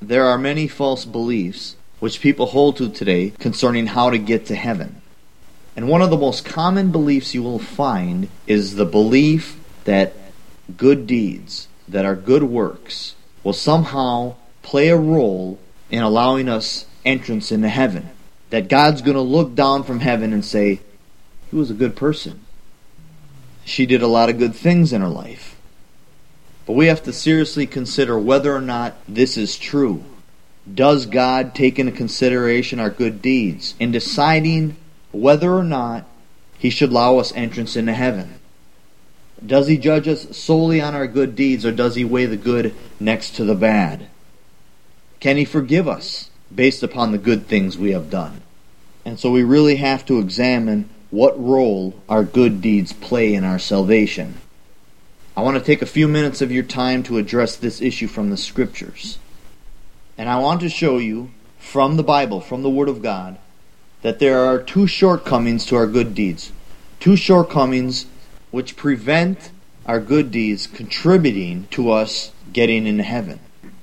There are many false beliefs which people hold to today concerning how to get to heaven. And one of the most common beliefs you will find is the belief that good deeds, that our good works, will somehow play a role in allowing us entrance into heaven. That God's going to look down from heaven and say, he was a good person. She did a lot of good things in her life. But we have to seriously consider whether or not this is true. Does God take into consideration our good deeds in deciding whether or not He should allow us entrance into heaven? Does He judge us solely on our good deeds, or does He weigh the good next to the bad? Can He forgive us based upon the good things we have done? And so we really have to examine what role our good deeds play in our salvation. I want to take a few minutes of your time to address this issue from the Scriptures. And I want to show you from the Bible, from the Word of God, that there are two shortcomings to our good deeds. Two shortcomings which prevent our good deeds contributing to us getting into heaven.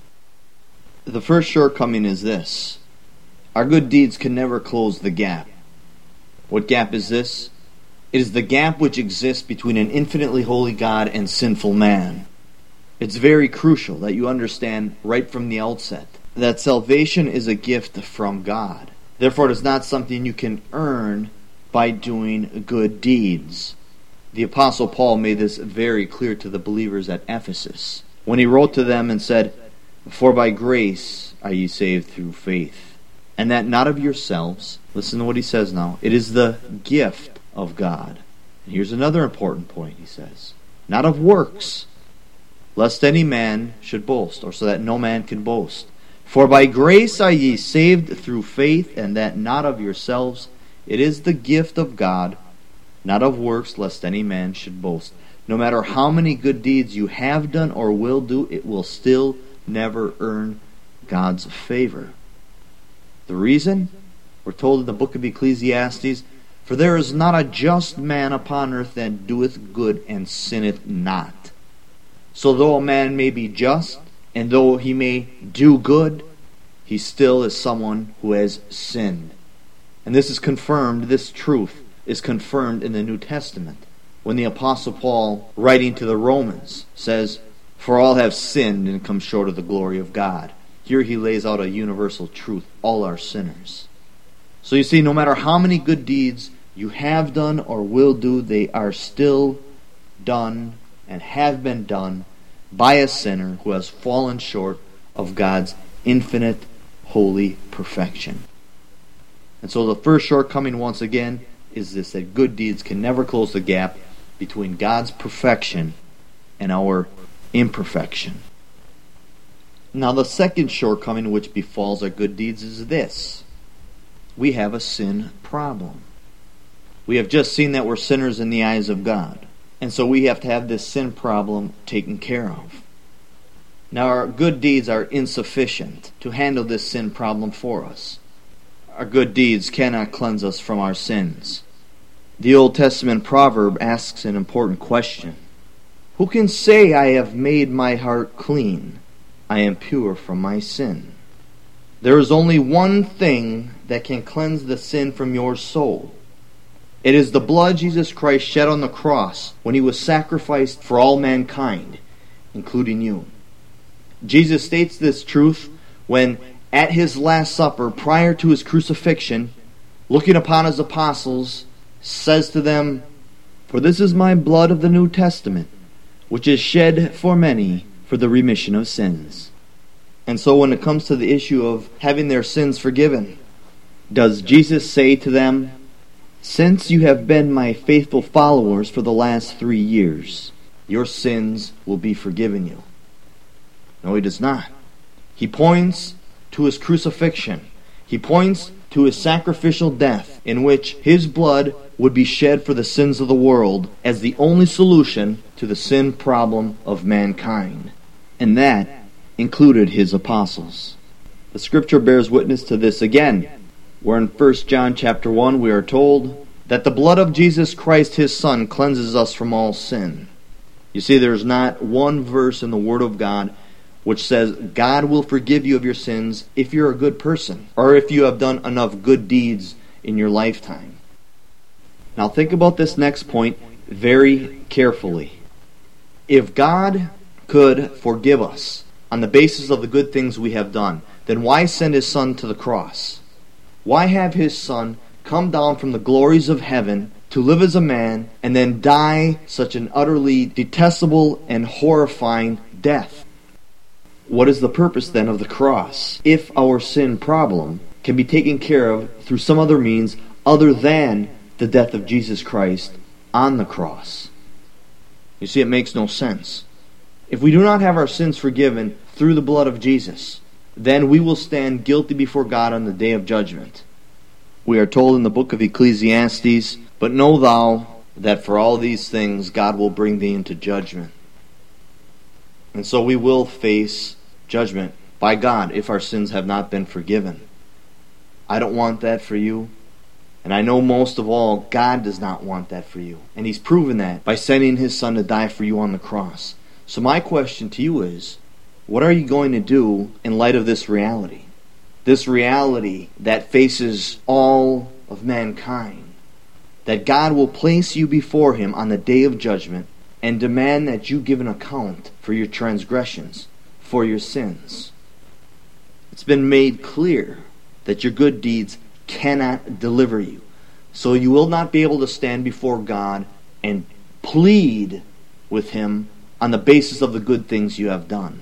The first shortcoming is this: our good deeds can never close the gap. What gap is this? It is the gap which exists between an infinitely holy God and sinful man. It's very crucial that you understand right from the outset that salvation is a gift from God. Therefore, it is not something you can earn by doing good deeds. The Apostle Paul made this very clear to the believers at Ephesus when he wrote to them and said, "For by grace are ye saved through faith, and that not of yourselves." Listen to what he says now. "It is the gift of God." And here's another important point, he says. "Not of works, lest any man should boast," or so that no man can boast. "For by grace are ye saved through faith, and that not of yourselves. It is the gift of God, not of works, lest any man should boast." No matter how many good deeds you have done or will do, it will still never earn God's favor. The reason? We're told in the book of Ecclesiastes, "For there is not a just man upon earth that doeth good and sinneth not." So though a man may be just, and though he may do good, he still is someone who has sinned. And this is confirmed, this truth is confirmed in the New Testament, when the Apostle Paul, writing to the Romans, says, "For all have sinned and come short of the glory of God." Here he lays out a universal truth: all are sinners. So you see, no matter how many good deeds you have done or will do, they are still done and have been done by a sinner who has fallen short of God's infinite, holy perfection. And so the first shortcoming, once again, is this: that good deeds can never close the gap between God's perfection and our imperfection. Now the second shortcoming which befalls our good deeds is this: we have a sin problem. We have just seen that we're sinners in the eyes of God. And so we have to have this sin problem taken care of. Now our good deeds are insufficient to handle this sin problem for us. Our good deeds cannot cleanse us from our sins. The Old Testament proverb asks an important question: "Who can say, I have made my heart clean? I am pure from my sin." There is only one thing that can cleanse the sin from your soul. It is the blood Jesus Christ shed on the cross when He was sacrificed for all mankind, including you. Jesus states this truth when, at His Last Supper, prior to His crucifixion, looking upon His apostles, says to them, "For this is my blood of the New Testament, which is shed for many for the remission of sins." And so when it comes to the issue of having their sins forgiven, does Jesus say to them, "Since you have been my faithful followers for the last 3 years, your sins will be forgiven you"? No, He does not. He points to His crucifixion. He points to His sacrificial death, in which His blood would be shed for the sins of the world as the only solution to the sin problem of mankind. And that included His apostles. The Scripture bears witness to this again, where in 1 John chapter 1 we are told that the blood of Jesus Christ, His Son, cleanses us from all sin. You see, there is not one verse in the Word of God which says God will forgive you of your sins if you're a good person, or if you have done enough good deeds in your lifetime. Now think about this next point very carefully. If God could forgive us on the basis of the good things we have done, then why send His Son to the cross? Why have His Son come down from the glories of heaven to live as a man and then die such an utterly detestable and horrifying death? What is the purpose then of the cross if our sin problem can be taken care of through some other means other than the death of Jesus Christ on the cross? You see, it makes no sense. If we do not have our sins forgiven through the blood of Jesus, then we will stand guilty before God on the day of judgment. We are told in the book of Ecclesiastes, "But know thou that for all these things God will bring thee into judgment." And so we will face judgment by God if our sins have not been forgiven. I don't want that for you. And I know most of all, God does not want that for you. And He's proven that by sending His Son to die for you on the cross. So my question to you is, what are you going to do in light of this reality? This reality that faces all of mankind. That God will place you before Him on the day of judgment and demand that you give an account for your transgressions, for your sins. It's been made clear that your good deeds cannot deliver you. So you will not be able to stand before God and plead with Him on the basis of the good things you have done.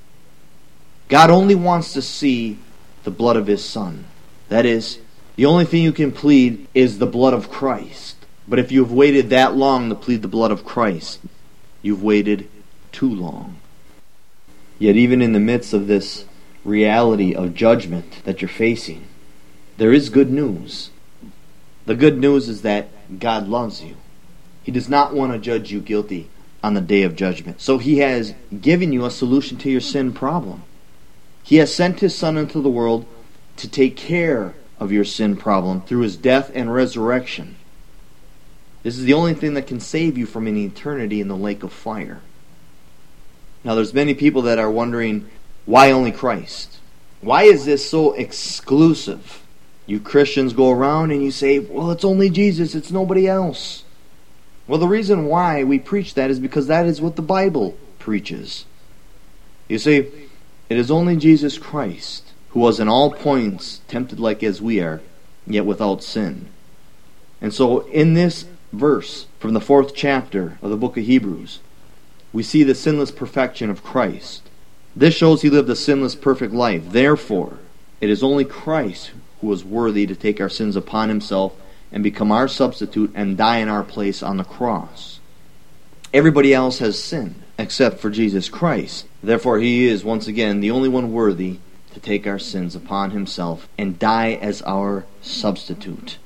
God only wants to see the blood of His Son. That is, the only thing you can plead is the blood of Christ. But if you've waited that long to plead the blood of Christ, you've waited too long. Yet even in the midst of this reality of judgment that you're facing, there is good news. The good news is that God loves you. He does not want to judge you guilty on the day of judgment. So He has given you a solution to your sin problem. He has sent His Son into the world to take care of your sin problem through His death and resurrection. This is the only thing that can save you from an eternity in the lake of fire. Now there's many people that are wondering, why only Christ? Why is this so exclusive? You Christians go around and you say, well, it's only Jesus, it's nobody else. Well, the reason why we preach that is because that is what the Bible preaches. You see, it is only Jesus Christ who was in all points tempted like as we are, yet without sin. And so in this verse from the 4th chapter of the book of Hebrews, we see the sinless perfection of Christ. This shows He lived a sinless, perfect life. Therefore, it is only Christ who was worthy to take our sins upon Himself and become our substitute and die in our place on the cross. Everybody else has sinned except for Jesus Christ. Therefore, He is, once again, the only one worthy to take our sins upon Himself and die as our substitute.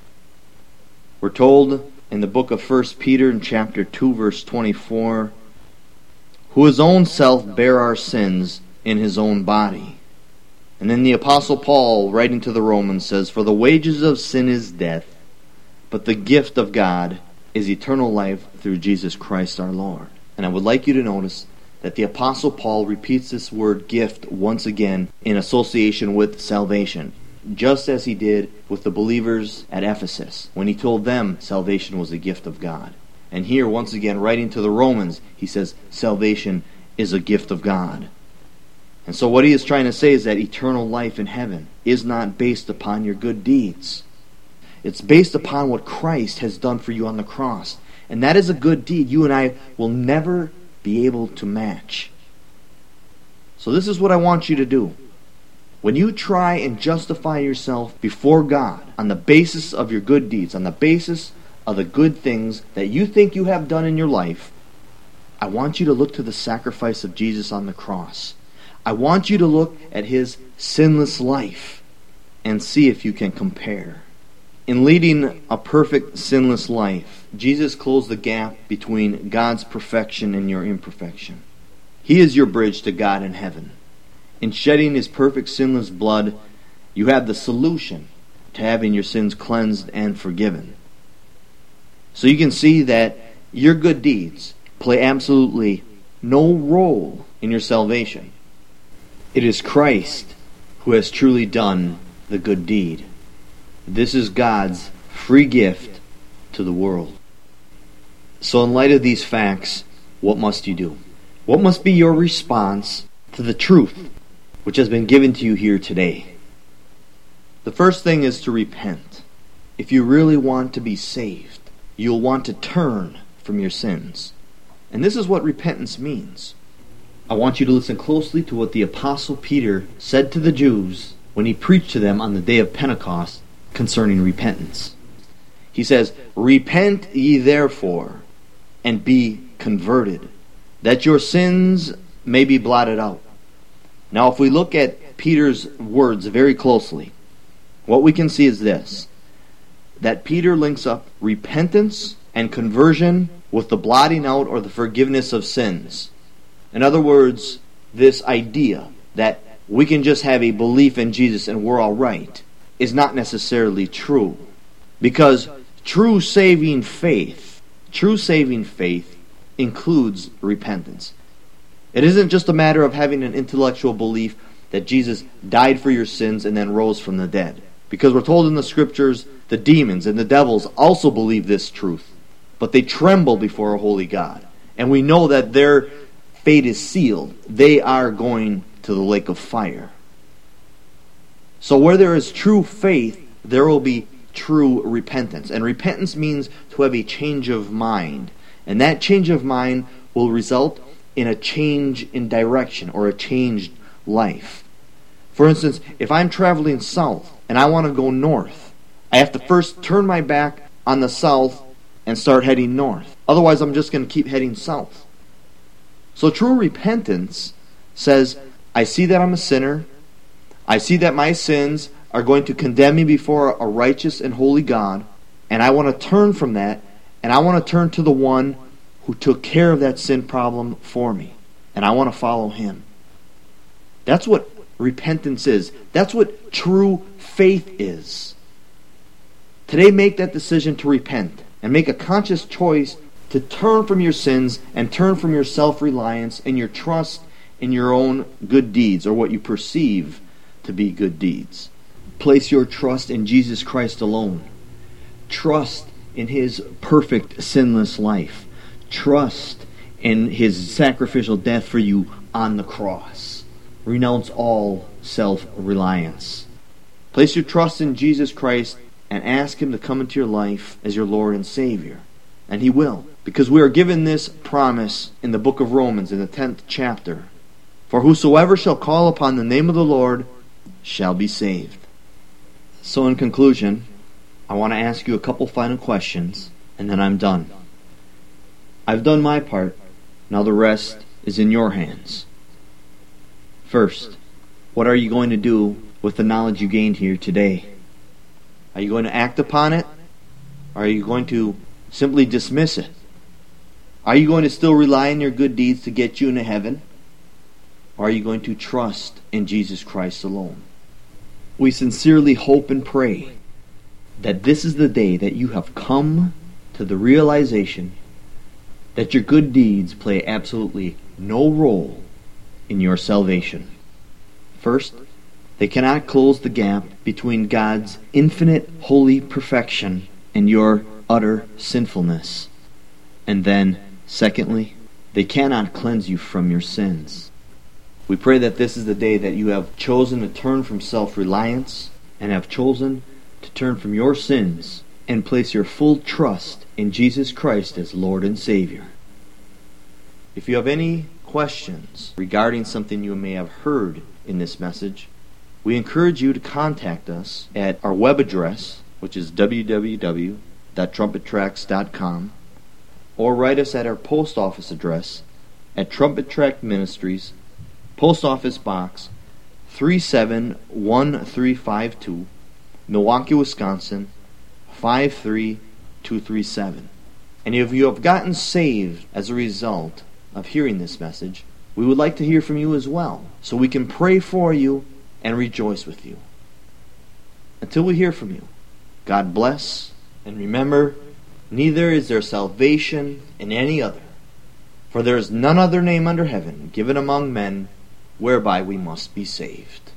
We're told in the book of 1 Peter in chapter 2, verse 24, who His own self bare our sins in His own body. And then the Apostle Paul, writing to the Romans, says, for the wages of sin is death, but the gift of God is eternal life through Jesus Christ our Lord. And I would like you to notice that the Apostle Paul repeats this word gift once again in association with salvation, just as he did with the believers at Ephesus, when he told them salvation was a gift of God. And here, once again, writing to the Romans, he says salvation is a gift of God. And so what he is trying to say is that eternal life in heaven is not based upon your good deeds. It's based upon what Christ has done for you on the cross. And that is a good deed you and I will never be able to match. So this is what I want you to do. When you try and justify yourself before God on the basis of your good deeds, on the basis of the good things that you think you have done in your life, I want you to look to the sacrifice of Jesus on the cross. I want you to look at His sinless life and see if you can compare. In leading a perfect sinless life, Jesus closed the gap between God's perfection and your imperfection. He is your bridge to God in heaven. In shedding His perfect sinless blood, you have the solution to having your sins cleansed and forgiven. So you can see that your good deeds play absolutely no role in your salvation. It is Christ who has truly done the good deed. This is God's free gift to the world. So in light of these facts, what must you do? What must be your response to the truth which has been given to you here today? The first thing is to repent. If you really want to be saved, you'll want to turn from your sins. And this is what repentance means. I want you to listen closely to what the Apostle Peter said to the Jews when he preached to them on the day of Pentecost concerning repentance. He says, "Repent ye therefore, and be converted, that your sins may be blotted out." Now if we look at Peter's words very closely, what we can see is this, that Peter links up repentance and conversion with the blotting out or the forgiveness of sins. In other words, this idea that we can just have a belief in Jesus and we're all right is not necessarily true. Because true saving faith includes repentance. It isn't just a matter of having an intellectual belief that Jesus died for your sins and then rose from the dead. Because we're told in the Scriptures, the demons and the devils also believe this truth, but they tremble before a holy God. And we know that their fate is sealed. They are going to the lake of fire. So where there is true faith, there will be true repentance. And repentance means to have a change of mind. And that change of mind will result in a change in direction or a changed life. For instance, if I'm traveling south and I want to go north, I have to first turn my back on the south and start heading north. Otherwise, I'm just going to keep heading south. So true repentance says, I see that I'm a sinner. I see that my sins are going to condemn me before a righteous and holy God. And I want to turn from that. And I want to turn to the one who took care of that sin problem for me. And I want to follow him. That's what repentance is. That's what true faith is. Today, make that decision to repent. And make a conscious choice to turn from your sins and turn from your self-reliance and your trust in your own good deeds or what you perceive to be good deeds. Place your trust in Jesus Christ alone. Trust in His perfect, sinless life. Trust in His sacrificial death for you on the cross. Renounce all self-reliance. Place your trust in Jesus Christ and ask Him to come into your life as your Lord and Savior. And He will. Because we are given this promise in the book of Romans in the 10th chapter. For whosoever shall call upon the name of the Lord shall be saved. So in conclusion, I want to ask you a couple final questions, and then I'm done. I've done my part. Now the rest is in your hands. First, what are you going to do with the knowledge you gained here today? Are you going to act upon it? Or are you going to simply dismiss it? Are you going to still rely on your good deeds to get you into heaven? Or are you going to trust in Jesus Christ alone? We sincerely hope and pray that this is the day that you have come to the realization that your good deeds play absolutely no role in your salvation. First, they cannot close the gap between God's infinite holy perfection and your utter sinfulness. And then, secondly, they cannot cleanse you from your sins. We pray that this is the day that you have chosen to turn from self-reliance and have chosen to turn from your sins and place your full trust in Jesus Christ as Lord and Savior. If you have any questions regarding something you may have heard in this message, we encourage you to contact us at our web address, which is www.trumpettracts.com, or write us at our post office address at Trumpet Tract Ministries, Post Office Box 371352, Milwaukee, Wisconsin 53237. And if you have gotten saved as a result of hearing this message, we would like to hear from you as well, so we can pray for you and rejoice with you. Until we hear from you, God bless, and remember, neither is there salvation in any other, for there is none other name under heaven given among men whereby we must be saved.